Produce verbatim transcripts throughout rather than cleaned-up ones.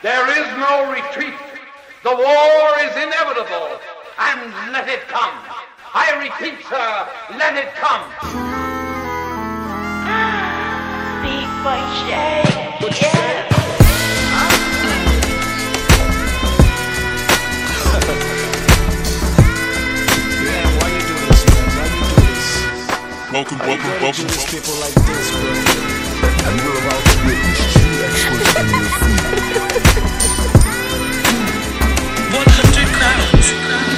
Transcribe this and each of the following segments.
There is no retreat. The war is inevitable, and let it come. I repeat, sir, let it come. Big boy Shay, yeah. Man, why you do this, man? Why you do this? Welcome, Why welcome, you gotta welcome. do this people like this, bro? And we're about to witness two experts in your feet. one hundred crowns.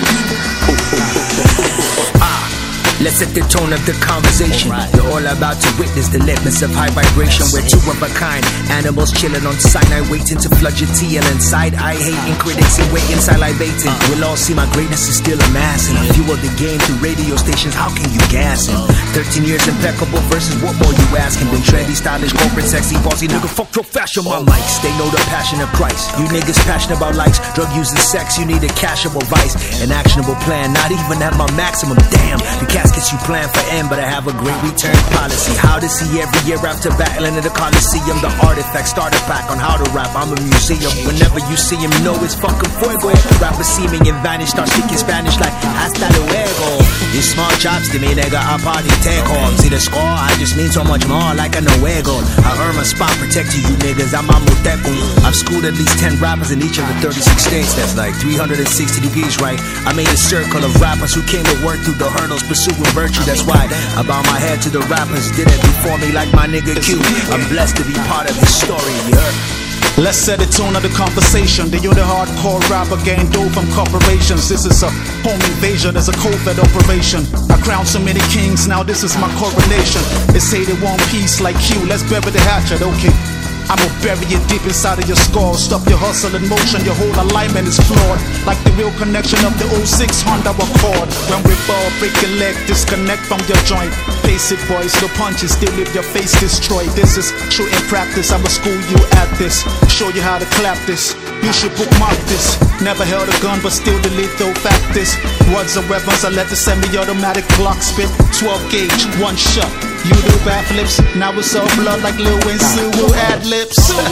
Let's set the tone of the conversation. All right. You're all about to witness the litmus of high vibration. We're two of a kind, animals chilling on Sinai, waiting to flood your T L inside. I hating critics and waiting, salivating. Uh, we'll all see my greatness is still amassing. I fuel the game through radio stations. How can you gas him? Thirteen years impeccable versus what more you asking? Been trendy, stylish, corporate, sexy, bossy nigga. Fuck your fashion, my mics. They know the passion of Christ. You niggas passionate about likes, drug use and sex. You need a cashable vice, an actionable plan. Not even at my maximum. Damn, the caskets you plan for end, but I have a great return policy. How to see every year after battling in the Coliseum. The artifact starter pack on how to rap. I'm a museum. Whenever you see him, know it's fucking fuego. Rappers see me and vanish, start speaking Spanish like hasta luego. These small chops to me, nigga, I party take home. See the score? I just mean so much more like a Nuego. I earn my spot protecting you niggas. I'm a muteco. I've schooled at least ten rappers in each of the thirty-six states. That's like three hundred sixty degrees, right? I made a circle of rappers who came to work through the hurdles, pursuing virtue. That's why I bow my head to the rappers. Did it before me like my nigga Q. I'm blessed to be part of his story, you heard? Let's set the tone of the conversation. They you're the hardcore rapper getting dough from corporations. This is a home invasion, there's a COVID operation. I crowned so many kings, now this is my coronation. They say they want peace like Q, let's bury the hatchet, okay. I'ma bury it deep inside of your skull. Stop your hustle in motion, your whole alignment is flawed. Like the real connection of the oh six Honda Accord. When we fall, break your leg, disconnect from your joint. Face it boys, no punches, still leave your face destroyed. This is true in practice, I'ma school you at this. Show you how to clap this, you should bookmark this. Never held a gun but still the lethal fact this. Words are weapons, I let the semi-automatic Glock spit. Twelve gauge, one shot. You do backflips, now it's all blood like Lil Wayne Sue ad-libs.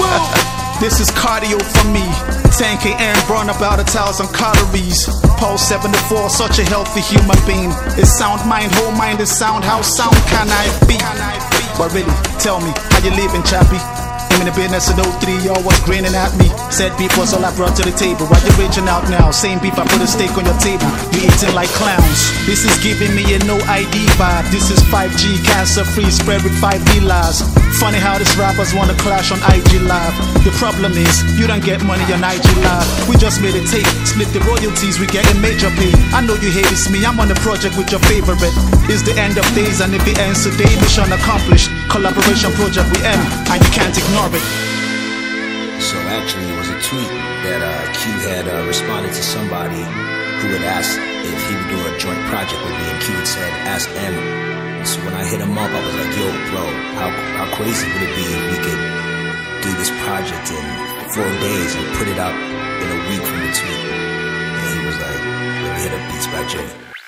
This is cardio for me. ten K and burn about a thousand calories. Pulse seventy-four, such a healthy human being. It's sound mind, whole mind is sound. How sound can I be? But really, tell me, how you living, chappy? I'm in the business in oh three, y'all was grinning at me. Said beef was all I brought to the table. Why you reaching out now? Same beef, I put a steak on your table. You eating like clowns. This is giving me a no I D vibe. This is five G, cancer free, spread with five D lies. Funny how these rappers wanna clash on I G Live. The problem is, you don't get money on I G Live. We just made a tape, split the royalties, we getting major pay. I know you hate it's me, I'm on the project with your favorite. It's the end of days, and if it ends today, mission accomplished. Collaboration project we end, and you can't ignore it. So actually it was a tweet that uh, Q had uh, responded to somebody who had asked if he would do a joint project with me, and Q had said, ask M. So when I hit him up, I was like, yo, bro, how, how crazy would it be if we could do this project in four days and put it out in a week from the tweet? And he was like, let me hit up Beats by Jay.